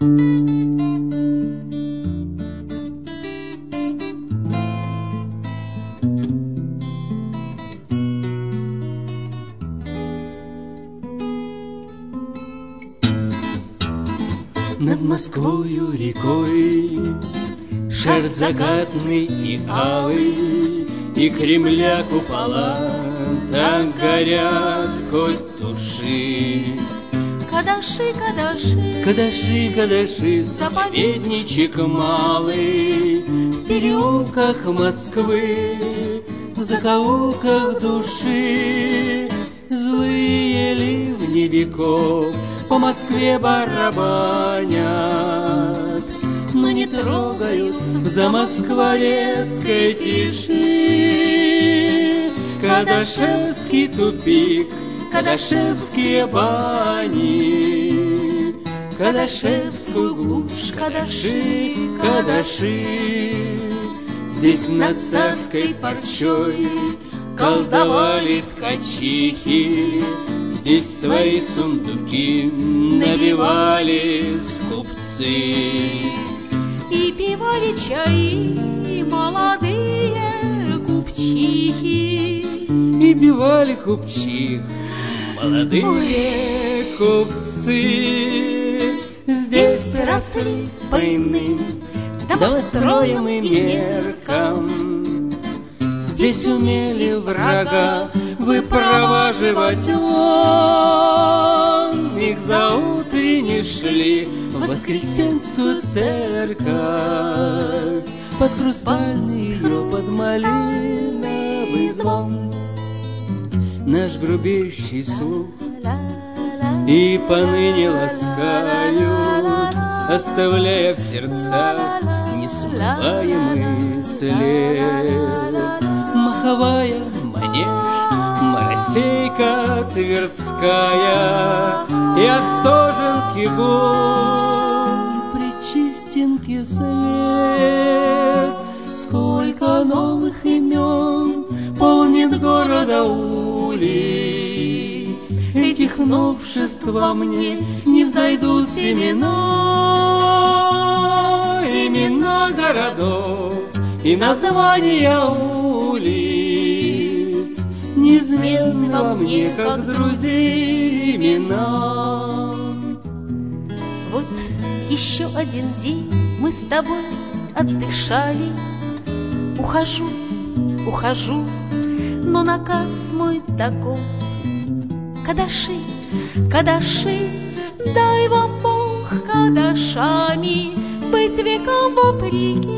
Над Москвою рекой шар загадный и алый, и Кремля купола так горят, хоть туши. Кадаши, кадаши, Кадаши, кадаши, заповедничек малый, в переулках Москвы, в закоулках души. Злые ливни веков по Москве барабанят, но не трогают в замоскворецкой тиши. Кадашевский тупик, Кадашевские бани, Кадашевскую глушь, Кадаши, Кадаши. Здесь над царской парчой колдовали ткачихи, здесь свои сундуки набивали скупцы. И пивали чаи молодые купчихи, и пивали купчих молодые купцы. Здесь росли по иным домостроям и меркам, здесь умели врага выпроваживать вон. Их заутренне шли в Воскресенскую церковь, под хрустальный ее, под малиновый звон. Наш грубеющий слух и поныне ласкают, оставляя в сердцах несмываемый след. Маховая, Манеж, Моросейка Тверская и Остоженки гон, Причистенки свет. Сколько новых имен полнит города улиц, этих новшеств во мне не взойдут семена. Имена городов и названия улиц неизменны во мне, как друзей имена. Вот еще один день мы с тобой отдышали. Ухожу, ухожу, но наказ мой таков. Кадаши, кадаши, дай вам Бог кадашами быть векам вопреки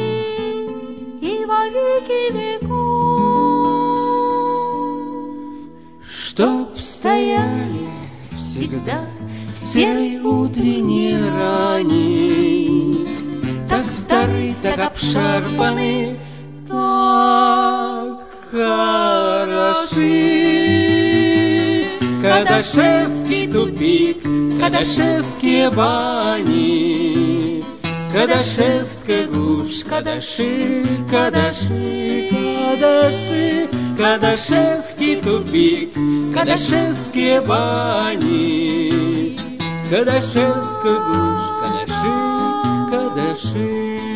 и во веки веков. Чтоб стояли всегда в серой утренней рани, так стары, так обшарпаны, так хороши. Кадашевский тупик, Кадашевские бани, Кадашевская глушь, Кадаши, Кадаши, Кадаши. Кадашевский тупик, Кадашевские бани, Кадашевская глушь, Кадаши, Кадаши.